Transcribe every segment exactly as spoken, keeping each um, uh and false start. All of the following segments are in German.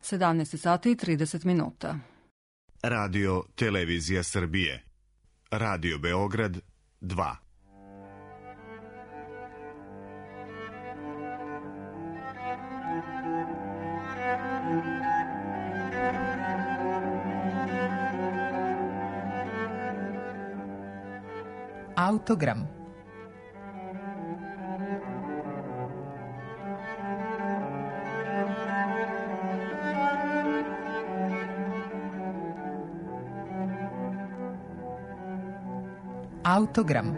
sedamnaest sati i trideset minuta. Radio Televizija Srbije. Radio Beograd dva. Autogram. Autogram.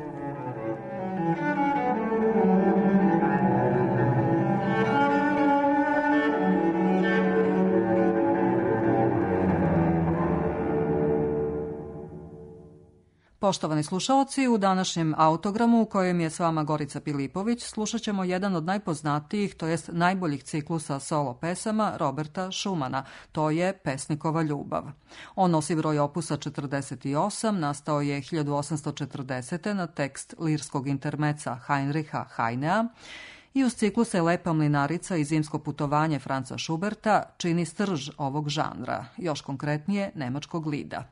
Poštovani slušaoci, u današnjem autogramu u kojem je s vama Gorica Pilipović slušat ćemo jedan od najpoznatijih, to jest najboljih ciklusa solo pesama Roberta Schumana, to je Pesnikova ljubav. On nosi broj opusa četrdeset osam, nastao je hiljadu osamsto četrdesete na tekst lirskog intermeca Heinricha Heinea i uz cikluse Lepa mlinarica i Zimsko putovanje Franza Schuberta čini strž ovog žanra, još konkretnije nemačkog lida.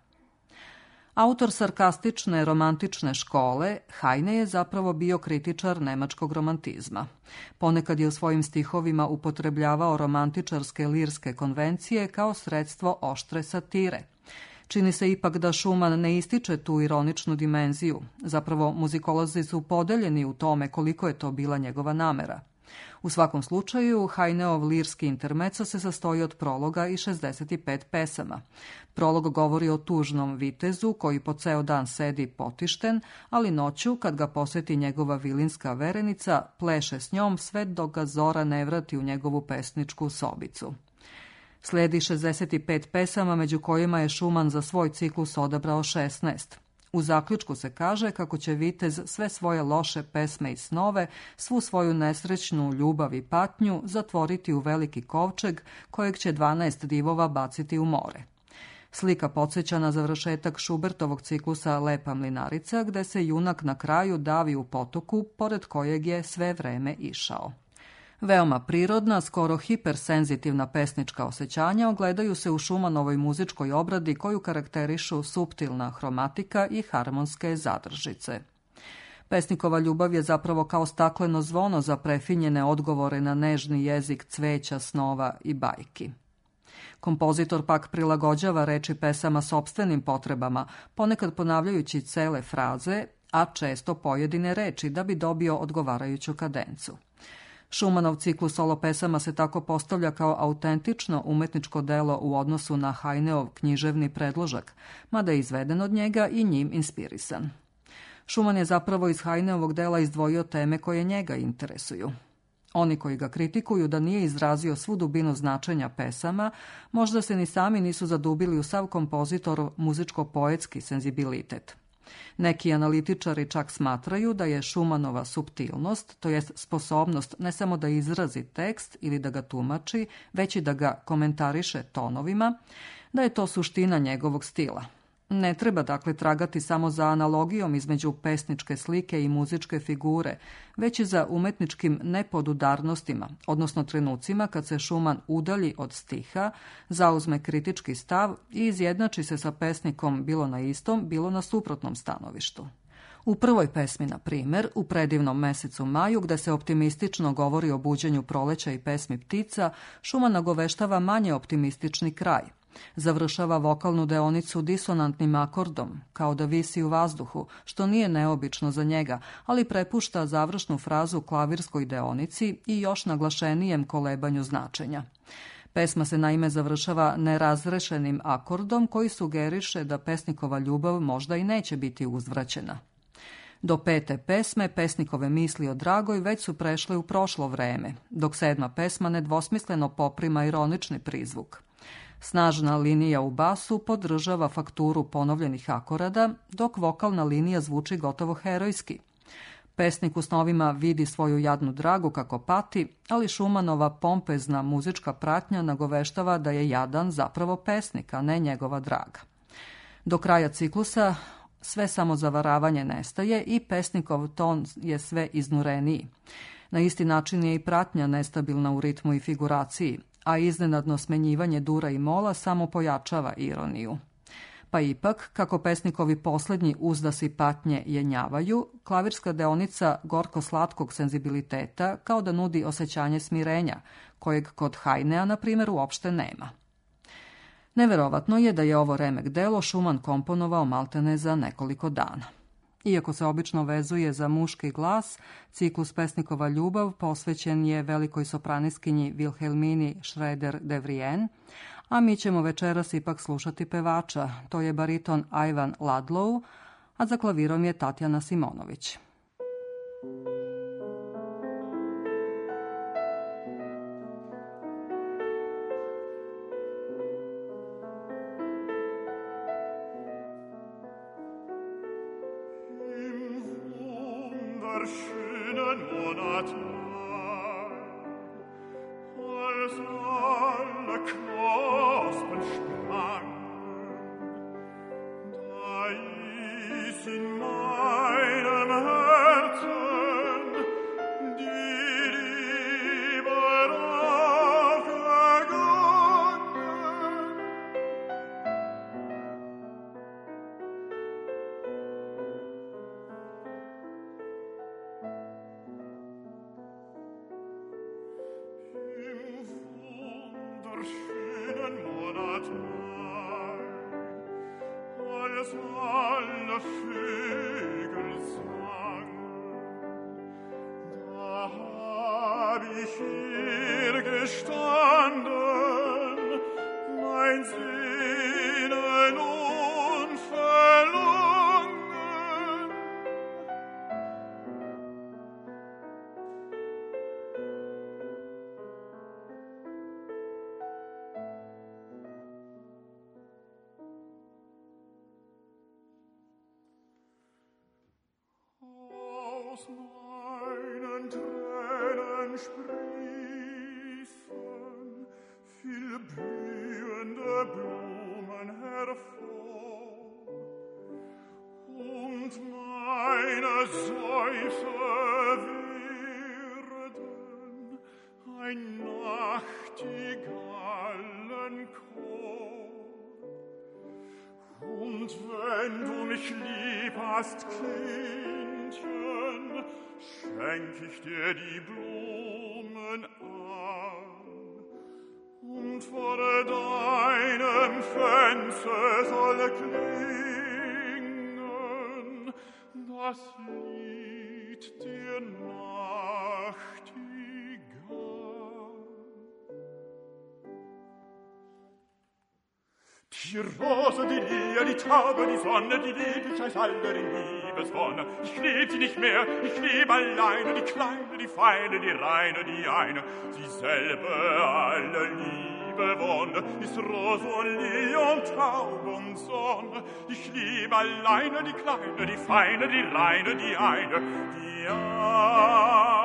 Autor sarkastične romantične škole, Heine je zapravo bio kritičar nemačkog romantizma. Ponekad je u svojim stihovima upotrebljavao romantičarske lirske konvencije kao sredstvo oštre satire. Čini se ipak da Schumann ne ističe tu ironičnu dimenziju. Zapravo, muzikolozi su podeljeni u tome koliko je to bila njegova namera. U svakom slučaju, Heineov lirski intermeco se sastoji od prologa i šezdeset pet pesama. Prolog govori o tužnom vitezu koji po ceo dan sedi potišten, ali noću, kad ga poseti njegova vilinska verenica, pleše s njom sve dok ga zora ne vrati u njegovu pesničku sobicu. Sledi šezdeset pet pesama, među kojima je Schumann za svoj ciklus odabrao šesnaest. U zaključku se kaže kako će vitez sve svoje loše pesme i snove, svu svoju nesrećnu ljubav i patnju zatvoriti u veliki kovčeg kojeg će dvanaest divova baciti u more. Slika podsjeća na završetak Schubertovog ciklusa Lepa mlinarica, gde se junak na kraju davi u potoku, pored kojeg je sve vreme išao. Veoma prirodna, skoro hipersenzitivna pesnička osjećanja ogledaju se u Schumannovoj muzičkoj obradi koju karakterišu suptilna hromatika i harmonske zadržice. Pesnikova ljubav je zapravo kao stakleno zvono za prefinjene odgovore na nežni jezik cveća, snova i bajki. Kompozitor pak prilagođava reči pesama sopstvenim potrebama, ponekad ponavljajući cele fraze, a često pojedine reči da bi dobio odgovarajuću kadencu. Schumannov ciklus solo pesama se tako postavlja kao autentično umetničko delo u odnosu na Heineov književni predložak, mada je izveden od njega i njim inspirisan. Schumann je zapravo iz Heineovog dela izdvojio teme koje njega interesuju. Oni koji ga kritikuju da nije izrazio svu dubinu značenja pesama, možda se ni sami nisu zadubili u sav kompozitorov muzičko-poetski senzibilitet. Neki analitičari čak smatraju da je Schumannova suptilnost, to jest sposobnost ne samo da izrazi tekst ili da ga tumači, već i da ga komentariše tonovima, da je to suština njegovog stila. Ne treba dakle tragati samo za analogijom između pesničke slike i muzičke figure, već i za umetničkim nepodudarnostima, odnosno trenucima kad se Schumann udalji od stiha, zauzme kritički stav i izjednači se sa pesnikom bilo na istom, bilo na suprotnom stanovištu. U prvoj pesmi, na primjer, u predivnom mesecu maju, gde se optimistično govori o buđenju proleća i pesmi ptica, Schumann nagoveštava manje optimistični kraj. Završava vokalnu deonicu disonantnim akordom, kao da visi u vazduhu, što nije neobično za njega, ali prepušta završnu frazu klavirskoj deonici i još naglašenijem kolebanju značenja. Pesma se naime završava nerazrešenim akordom koji sugeriše da pesnikova ljubav možda i neće biti uzvraćena. Do pete pesme pesnikove misli o dragoj već su prešle u prošlo vreme, dok sedma pesma nedvosmisleno poprima ironični prizvuk. Snažna linija u basu podržava fakturu ponovljenih akorada, dok vokalna linija zvuči gotovo herojski. Pesnik u snovima vidi svoju jadnu dragu kako pati, ali Schumannova pompezna muzička pratnja nagoveštava da je jadan zapravo pesnik, a ne njegova draga. Do kraja ciklusa sve samozavaravanje nestaje i pesnikov ton je sve iznureniji. Na isti način je i pratnja nestabilna u ritmu i figuraciji. a iznenadno smenjivanje dura i mola samo pojačava ironiju. Pa ipak, kako pesnikovi posljednji uzdasi patnje jenjavaju, klavirska deonica gorko-slatkog senzibiliteta kao da nudi osjećanje smirenja, kojeg kod Hajnea, na primjer, uopšte nema. Neverovatno je da je ovo remek delo Schumann komponovao maltene za nekoliko dana. Iako se obično vezuje za muški glas, ciklus pesnikova ljubav posvećen je velikoj sopraniskinji Wilhelmini Schroeder-de Vrienne, a mi ćemo večeras ipak slušati pevača, to je bariton Ivan Ladlow, a za klavirom je Tatjana Simonović. Aus meinen Tränen sprießen viel blühende Blumen hervor, und meine Seufzer werden ein Nachtigallenchor. Und wenn du mich lieb hast, Kindchen, schenk ich dir die Blumen an, und vor deinem Fenster soll klingen das Lied der Nachtigall. Die Rose, die Lilie, die Taube, die Sonne, die lieb ich als alle in Liebeswonne. Ich lieb sie nicht mehr, ich lieb alleine, die Kleine, die Feine, die Reine, die eine. Dieselbe alle Liebe Wonne ist Rose und Lilie und Taube und Sonne. Ich lieb alleine, die Kleine, die Feine, die Reine, die eine, die eine.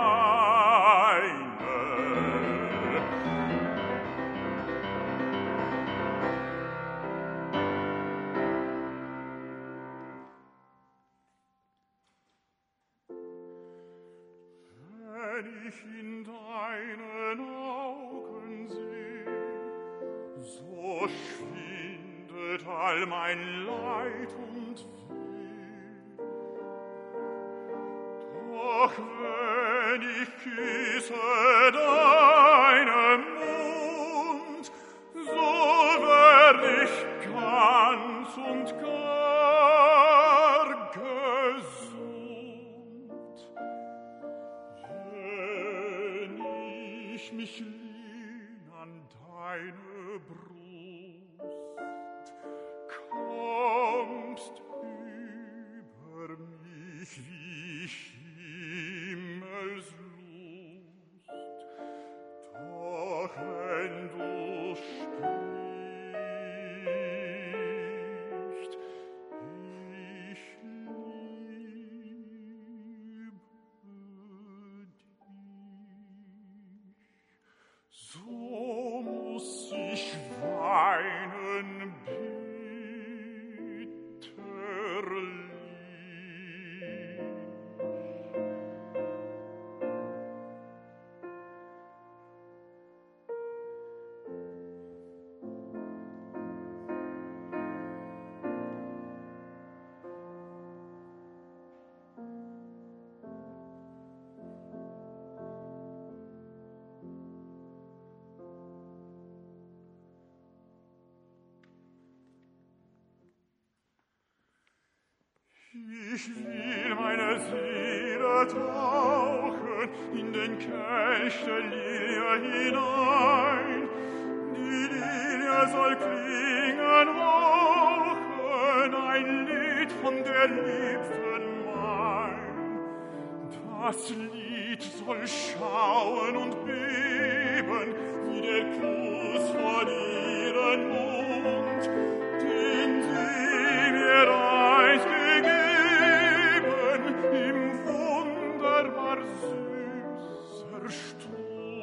Wenn ich in deinen Augen seh, so schwindet all mein Leid und Weh. Doch wenn ich küsse deinen Mund, so werd ich ganz und gar gesund. Ich mich lehn an deine Brust, kommst über mich wie Himmelslust. Doch wenn du sprichst, ich liebe dich. So muss ich weinen Ich will meine Seele tauchen in den Kelch der Lilie hinein. Die Lilie soll klingen hochen, ein Lied von der Liebsten mein. Das Lied soll schauen und beben, wie der Kuss von ihren Mund, den sie mir einst gegeben, im wunderbar süßer Stund.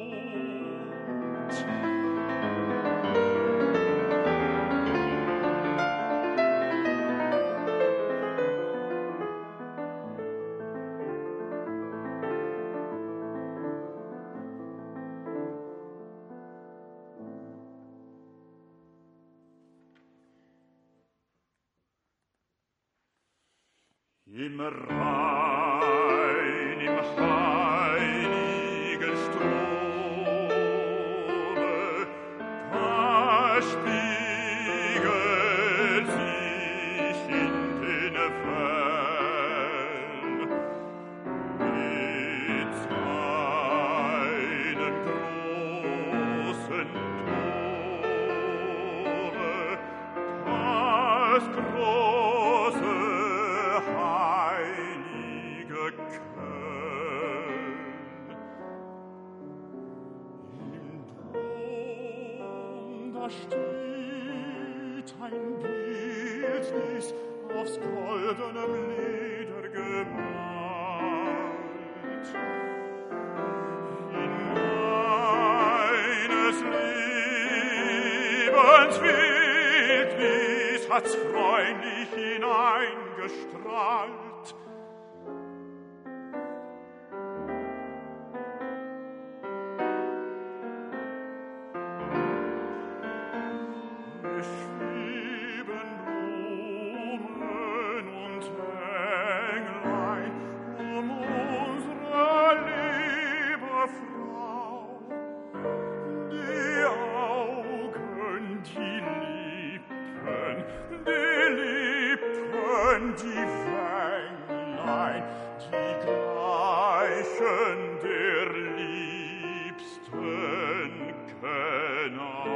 Im Rhein, im heiligen Strome, da spiegelt sich in den Wellen mit seinen großen Tore das große heilige Köln. Im Dom, da steht ein Bildnis aufs goldenem Leder gemalt. In meines Lebens Wildnis hat's freundlich hineingestrahlt. Es schweben Blumen und Englein um unsere liebe Frau. Die Augen, die Lippen, die Lippen, die Wänglein, die gleichen der Liebsten genau.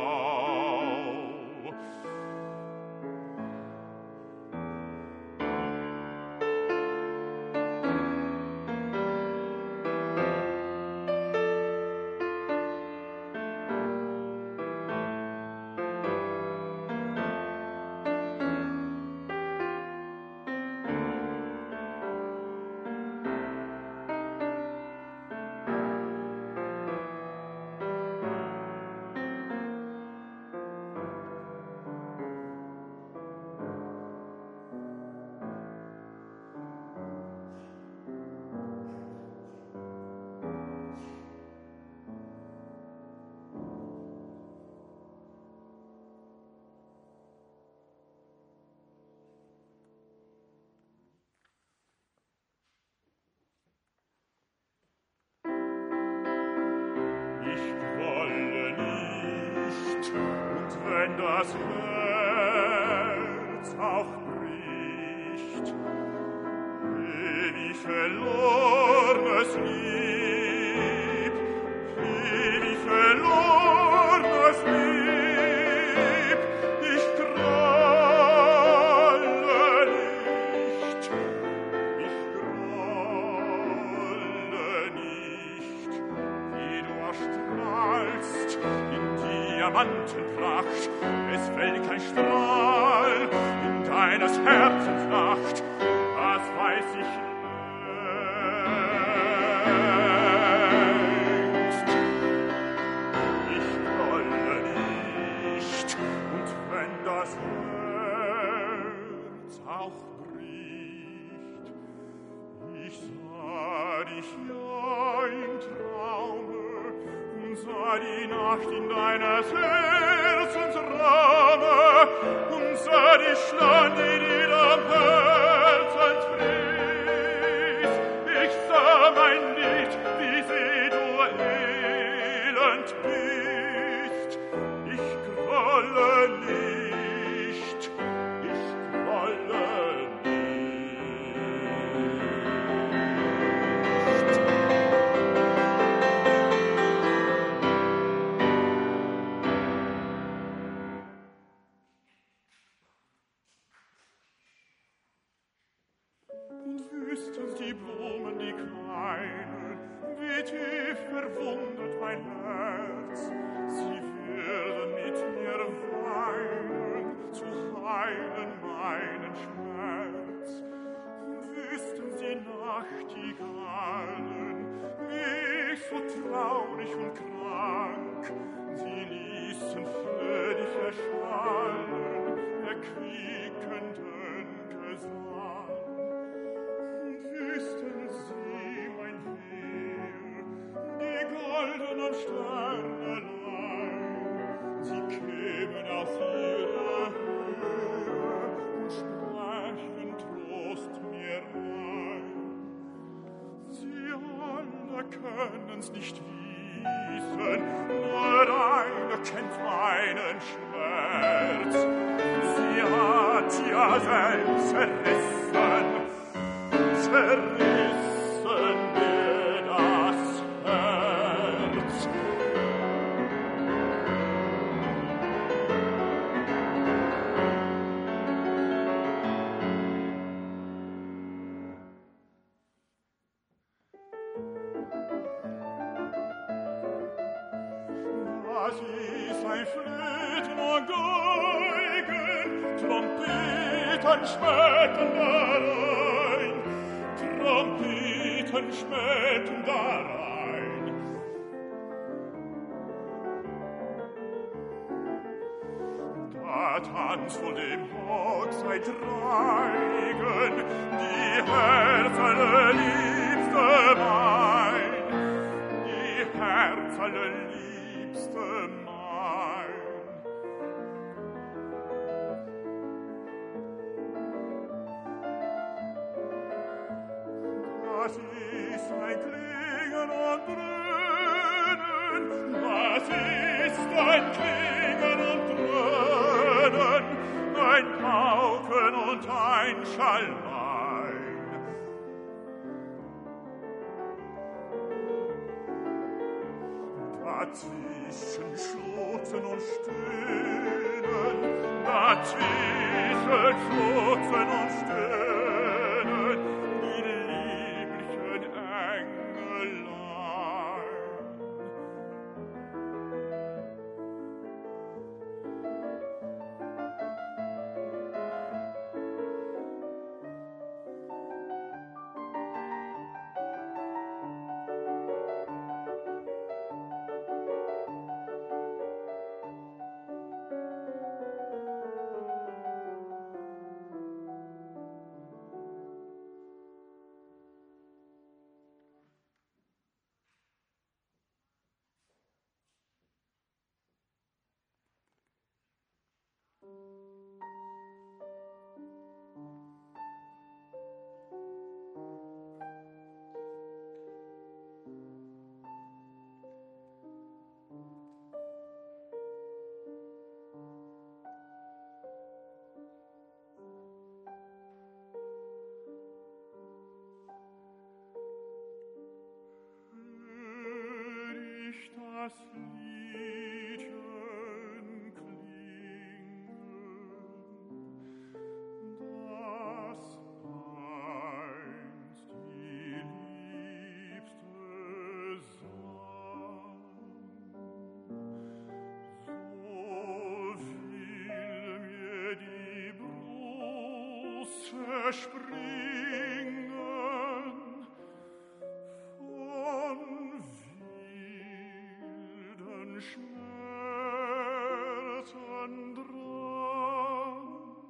Wenn das Herz auch bricht, ewig verlornes Lieb, ewig verlornes Lieb, ich grolle nicht, ich grolle nicht, wie du erstrahlst in Diamantenpracht, es fällt kein Strahl in deines Herzens Nacht, das weiß ich längst. Ich grolle nicht, und wenn das Herz auch bricht, ich sah dich ja im Traume, sah die Nacht in deines Herzens Raume und sah die Schlange, die dir am Herzen fries. Ich sah mein Lied, wie sie du elend bist. Ich grolle nicht, ich grolle nicht. weich und krank, sie ließen fröhlich erschallen, erquickenden Gesang. Wüssten Sie, mein Heer, die goldenen Sternelein, sie kämen aus ihrer Höhe und sprechen Trost mir ein. Sie alle können's nicht wissen, nur eine kennt meinen Schmerz. Sie hat ja selbst zerrissen, zerrissen mir das Herz. Das ist ein Flöten und Geigen, Trompeten schmecken darein, Trompeten schmecken darein. Da tanzt von dem Hochzeitreigen die herzallerliebste mein, die herzallerliebste mein. Das ist ein Klingen und Dröhnen, das ist ein Klingen und Dröhnen, ein Pauken und ein Schallein. Dazwischen schluchzen und stöhnen, dazwischen schluchzen und stöhnen, die lieblichen Engelein. Das Liedchen klingen, das einst die Liebste sang. So will mir die Brust zerspringen von Schmerzen dran.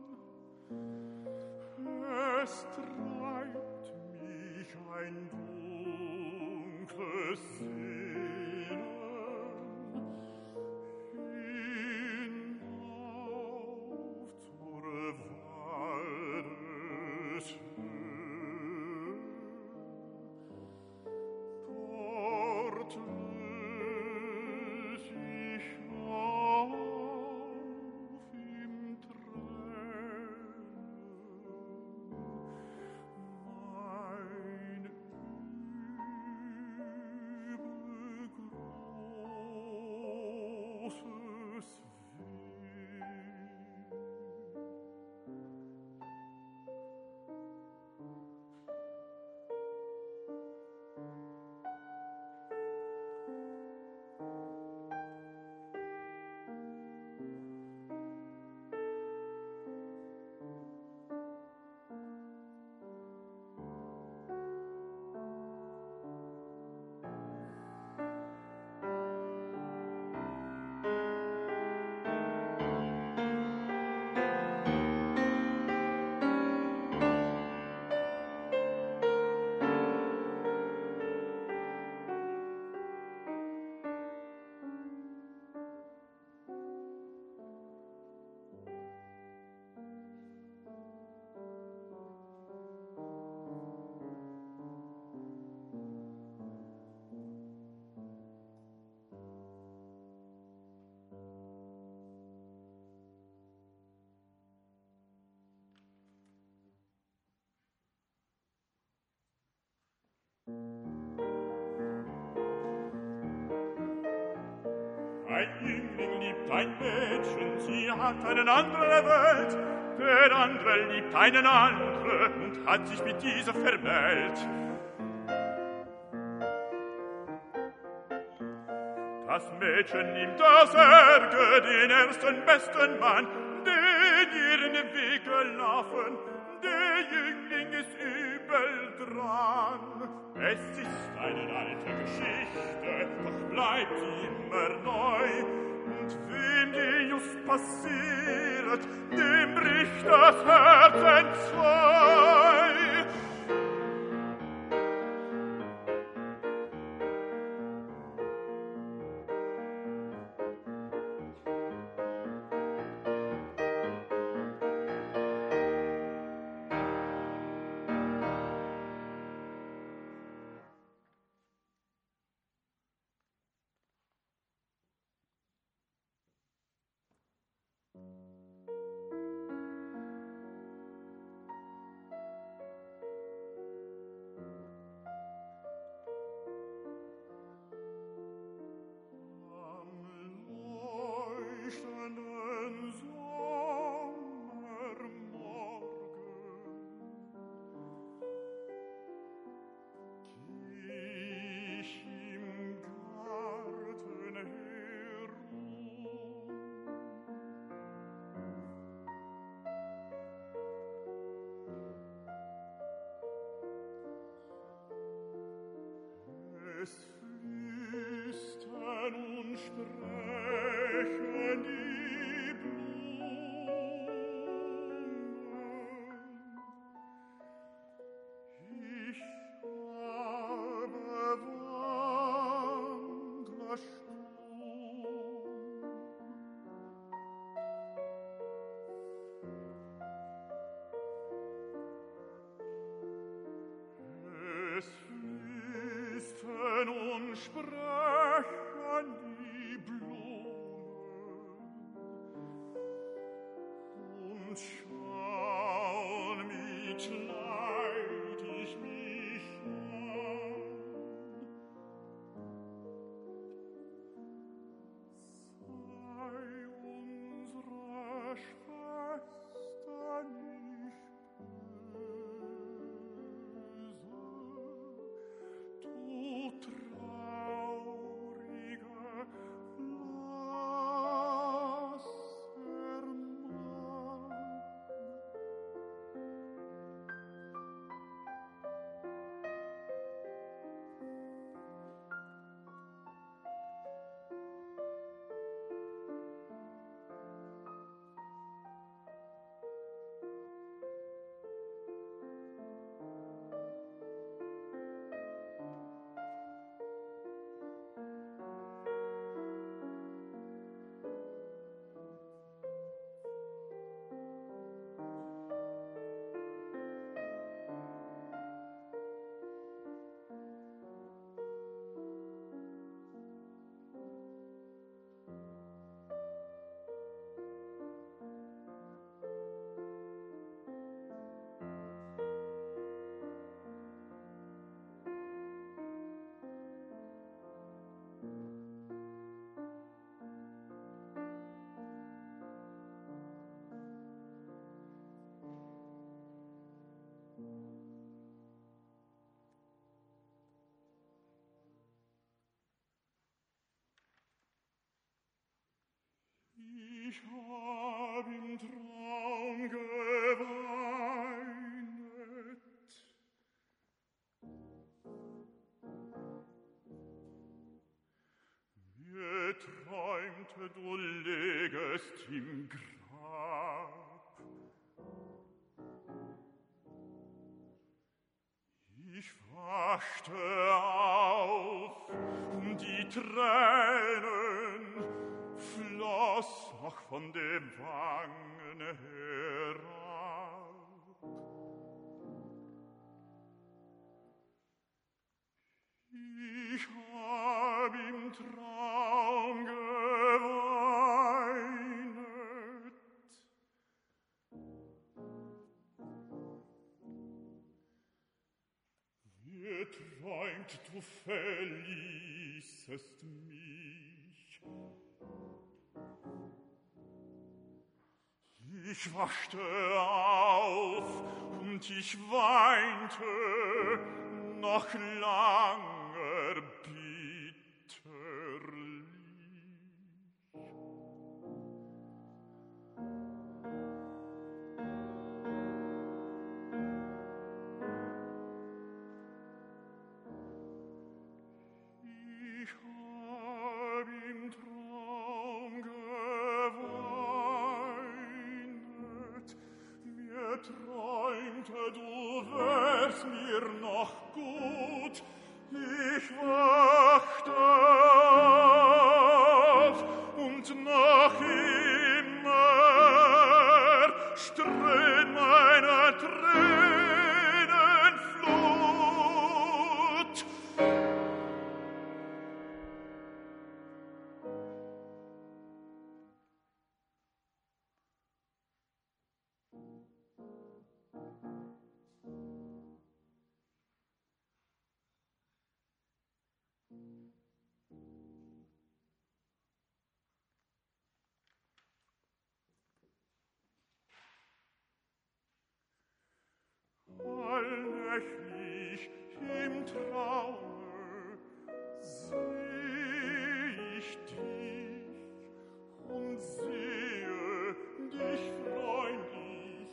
Es treibt mich ein dunkles Sehnen hinauf zur Waldeshöhe. Dort lös ich auf im Tränen Ein Jüngling liebt ein Mädchen, sie hat einen anderen Welt. Der andere liebt einen anderen und hat sich mit dieser vermählt. Das Mädchen nimmt aus Ärger den ersten besten Mann, den ihren Weg gelaufen. Der Jüngling ist übel dran. Es ist eine alte Geschichte, doch bleibt sie immer neu. Und wem die just passiert, dem bricht das Herz entzwei. Es flüstern und sprechen die Blumen. Ich habe Wandersturm. Es flüstern und sprechen die Blumen und schauen mit Leid ich mich an. Sei unsere Schwester nicht böse, du trauriger, blasser Mann. Ich hab im Traum geweinet. Mir träumte, du lägest im Grab. Ich wachte auf, die Tränen floss noch von den Wangen herab. Ich hab im Traum geweinet. Wir träumten du verließest mich. Ich wachte auf und ich weinte noch langer bitterlich. Ich hab im Traum geweinet, mir träumte, du wärst mir noch gut. Ich wachte auf und noch immer strömt meine Tränenflut. Allnächtlich im Traume seh ich dich und sehe dich freundlich,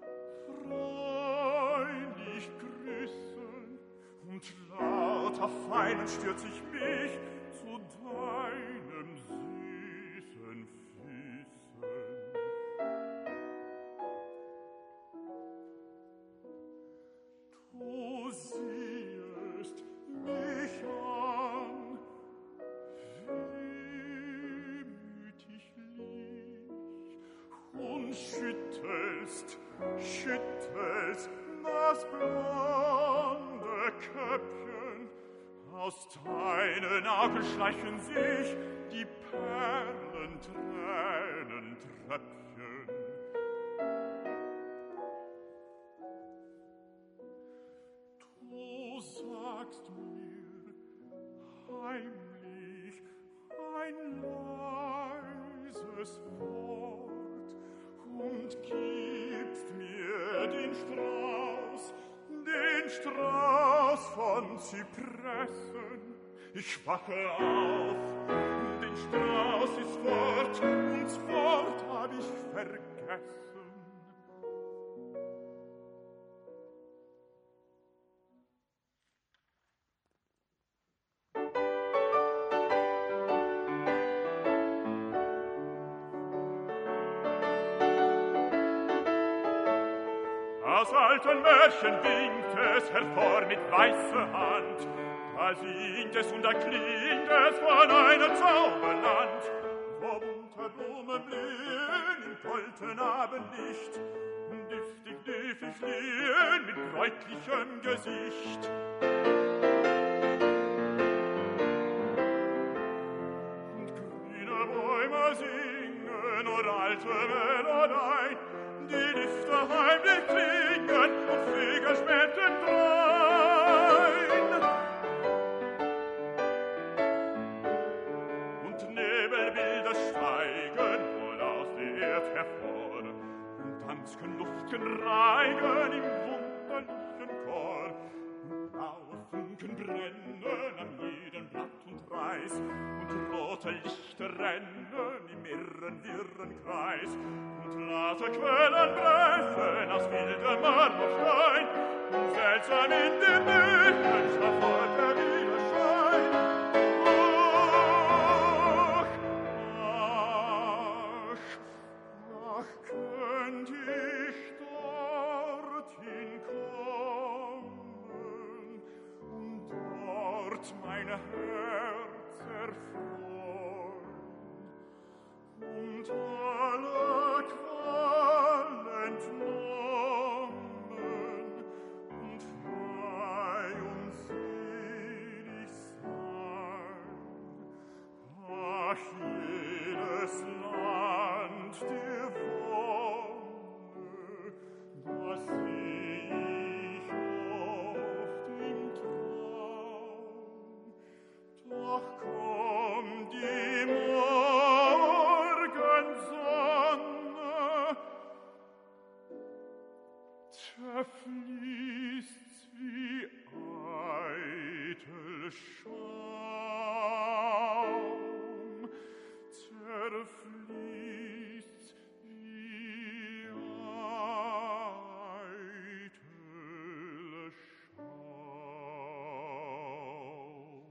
freundlich grüßen, und lauter Feinen stürz ich mich zu deinem süßen Füßen. Du siehest mich an, wehmütiglich, und schüttelst, schüttelst das blonde Köpfchen. Aus deinen Augen schleichen sich die Perlentränentröpfchen. Du sagst mir heimlich ein leises Wort und gibst mir den Strauß, den Strauß von Zypressen. Ich wache auf, den Strauß ist fort, und das Wort hab ich vergessen. Aus alten Märchen winkt es hervor mit weißer Hand, da singt es und da klingt es von einem Zauberland, wo bunte Blumen blühen im kalten Abendlicht, duftig, duftig fliehen mit bräutlichem Gesicht. Und grüne Bäume singen und alte Melodien, die Düfte heimlich klingen und Vögel späten drein. Und Nebelbilder steigen wohl aus der Erd hervor, und Tanzken, Luftken reigen im wunderlichen Chor. Und blaue Funken brennen an jedem Blatt und Reis, und rote Lichter rennen im irren, wirren Kreis. Und lauter Quellen brechen aus wildem Marmorstein, und seltsam in den Büchern schafft der Widerschein. Ach, ach, ach, könnt ich dorthin kommen und dort mein Herz erfreuen und alle Qual entnommen und frei und selig sein. Ach, jedes Land der Wonne, das seh ich oft im Traum. zerfließt's wie eitel Schaum, zerfließt's wie eitel Schaum.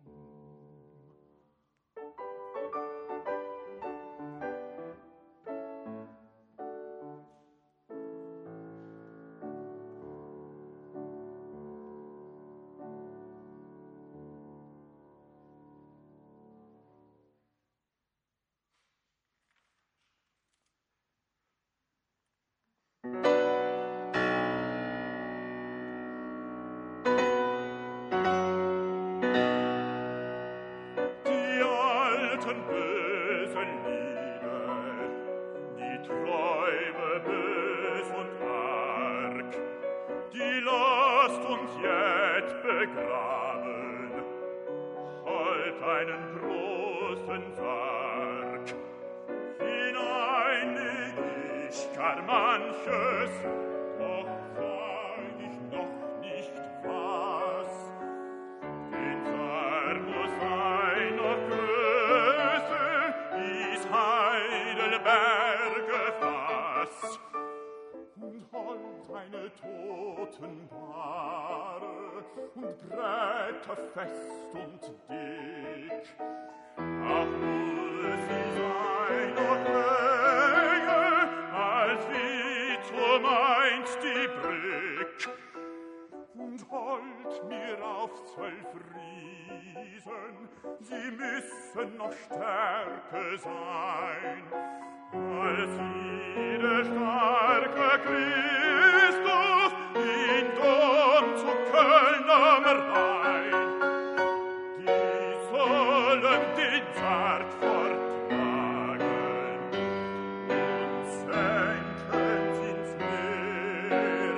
Bösen Lieder, die Träume bös und arg, die lasst uns jetzt begraben, heut einen großen Sarg. Hinein leg ich gar manches, doch sag ich noch nicht was. Den Sarg muss sein noch Größe, dies Heidelberge Fass. Und hold eine Totenbahre und Bretter fest und dick. Auch muss sie sein noch höher, als wie zum einst die Brück. Und holt mir auf zwölf Riesen, sie müssen noch stärker sein, als wie der starke Christus in Dom zu Köln am Rhein. Die sollen den Sarg forttragen und senken's ins Meer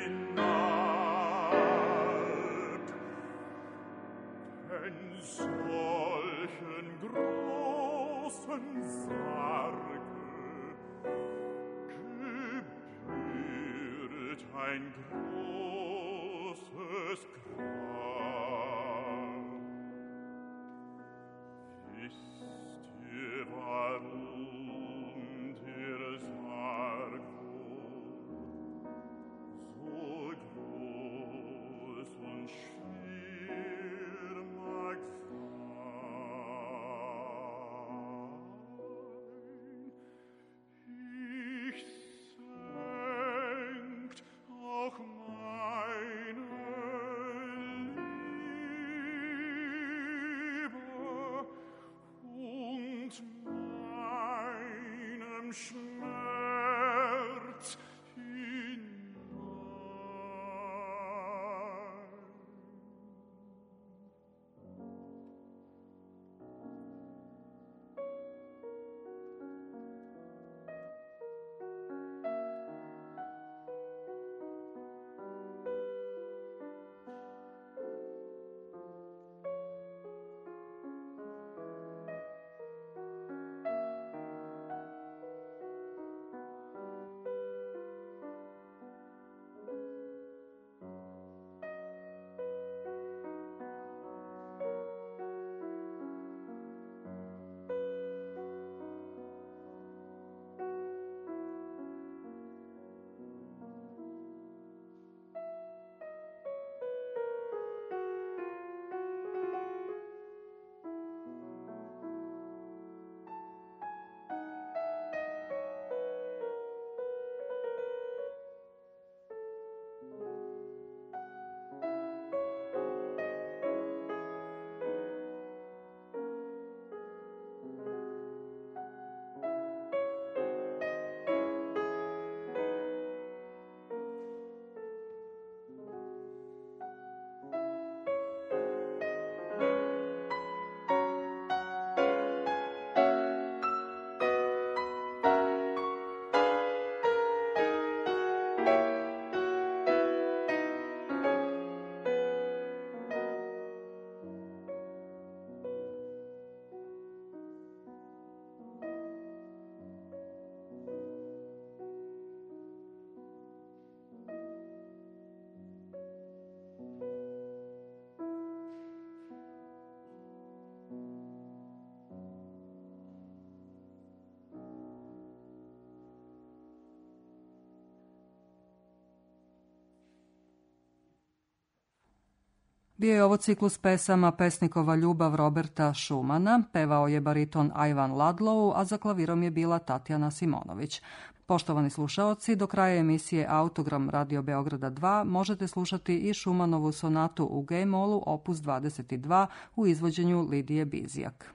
hinab. Denn solchen großen Sarge gebührt ein großes Grab. Wisst ihr, warum der Sarg so groß und schwer mag sein? Ich senkt auch meine Liebe und meinem Schmerz hinein. Bio je ovo ciklus pesama Pesnikova ljubav Roberta Schumana, pevao je bariton Ivan Ladlow, a za klavirom je bila Tatjana Simonović. Poštovani slušaoci, do kraja emisije Autogram Radio Beograda dva možete slušati i Schumanovu sonatu u G-molu opus dvadeset dva u izvođenju Lidije Bizjak.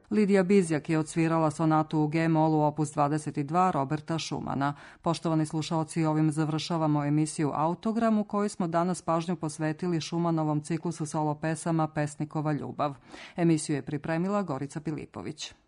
Lidija Bizjak je odsvirala sonatu u G-molu opus dvadeset dva Roberta Schumana. Poštovani slušaoci, ovim završavamo emisiju Autogram u kojoj smo danas pažnju posvetili Schumanovom ciklusu solo pesama Pesnikova ljubav. Emisiju je pripremila Gorica Pilipović.